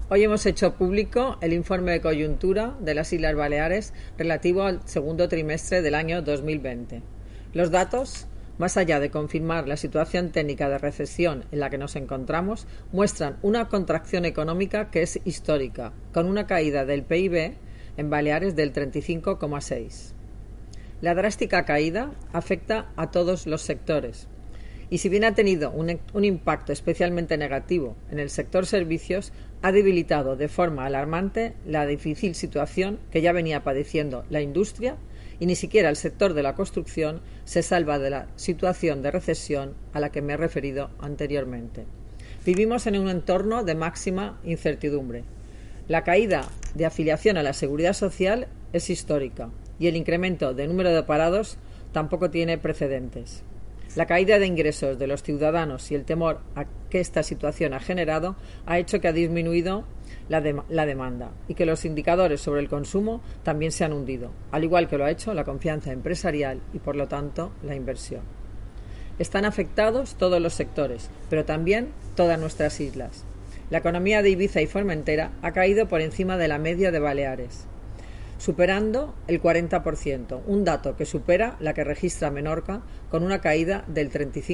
Hoy hemos hecho público el informe de coyuntura de las Islas Baleares relativo al segundo trimestre del año 2020. Los datos, más allá de confirmar la situación técnica de recesión en la que nos encontramos, muestran una contracción económica que es histórica, con una caída del PIB en Baleares del 35,6%. La drástica caída afecta a todos los sectores. Y si bien ha tenido un impacto especialmente negativo en el sector servicios, ha debilitado de forma alarmante la difícil situación que ya venía padeciendo la industria, y ni siquiera el sector de la construcción se salva de la situación de recesión a la que me he referido anteriormente. Vivimos en un entorno de máxima incertidumbre. La caída de afiliación a la Seguridad Social es histórica y el incremento de número de parados tampoco tiene precedentes. La caída de ingresos de los ciudadanos y el temor a que esta situación ha generado ha hecho que ha disminuido la demanda y que los indicadores sobre el consumo también se han hundido, al igual que lo ha hecho la confianza empresarial y, por lo tanto, la inversión. Están afectados todos los sectores, pero también todas nuestras islas. La economía de Ibiza y Formentera ha caído por encima de la media de Baleares, superando el 40%, un dato que supera la que registra Menorca con una caída del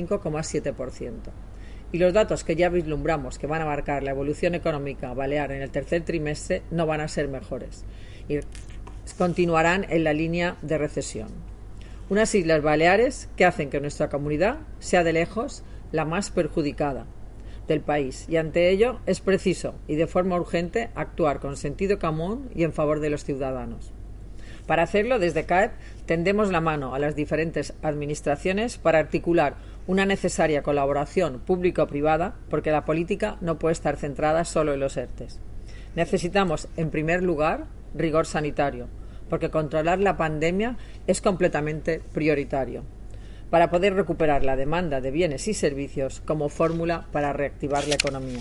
35,7%. Y los datos que ya vislumbramos que van a marcar la evolución económica balear en el tercer trimestre no van a ser mejores y continuarán en la línea de recesión. Unas Islas Baleares que hacen que nuestra comunidad sea de lejos la más perjudicada del país, y ante ello es preciso y de forma urgente actuar con sentido común y en favor de los ciudadanos. Para hacerlo, desde CAEP tendemos la mano a las diferentes administraciones para articular una necesaria colaboración público-privada, porque la política no puede estar centrada solo en los ERTEs. Necesitamos, en primer lugar, rigor sanitario, porque controlar la pandemia es completamente prioritario, para poder recuperar la demanda de bienes y servicios como fórmula para reactivar la economía.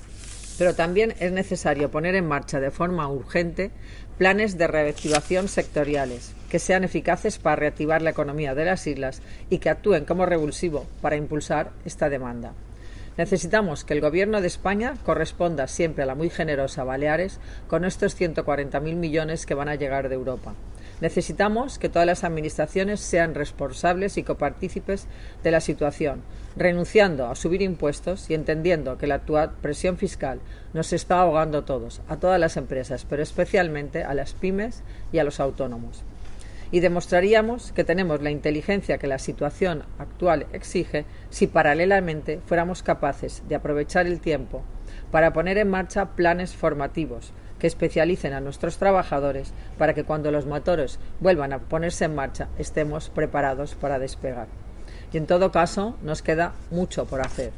Pero también es necesario poner en marcha de forma urgente planes de reactivación sectoriales que sean eficaces para reactivar la economía de las islas y que actúen como revulsivo para impulsar esta demanda. Necesitamos que el Gobierno de España corresponda siempre a la muy generosa Baleares con estos 140.000 millones que van a llegar de Europa. Necesitamos que todas las administraciones sean responsables y copartícipes de la situación, renunciando a subir impuestos y entendiendo que la actual presión fiscal nos está ahogando a todos, a todas las empresas, pero especialmente a las pymes y a los autónomos. Y demostraríamos que tenemos la inteligencia que la situación actual exige si paralelamente fuéramos capaces de aprovechar el tiempo para poner en marcha planes formativos que especialicen a nuestros trabajadores para que cuando los motores vuelvan a ponerse en marcha estemos preparados para despegar. Y en todo caso nos queda mucho por hacer.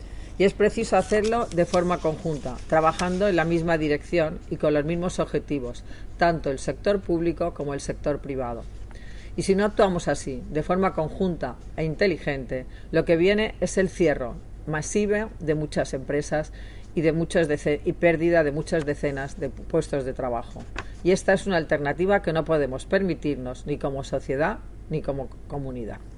Y es preciso hacerlo de forma conjunta, trabajando en la misma dirección y con los mismos objetivos, tanto el sector público como el sector privado. Y si no actuamos así, de forma conjunta e inteligente, lo que viene es el cierre masivo de muchas empresas y pérdida de muchas decenas de puestos de trabajo. Y esta es una alternativa que no podemos permitirnos ni como sociedad ni como comunidad.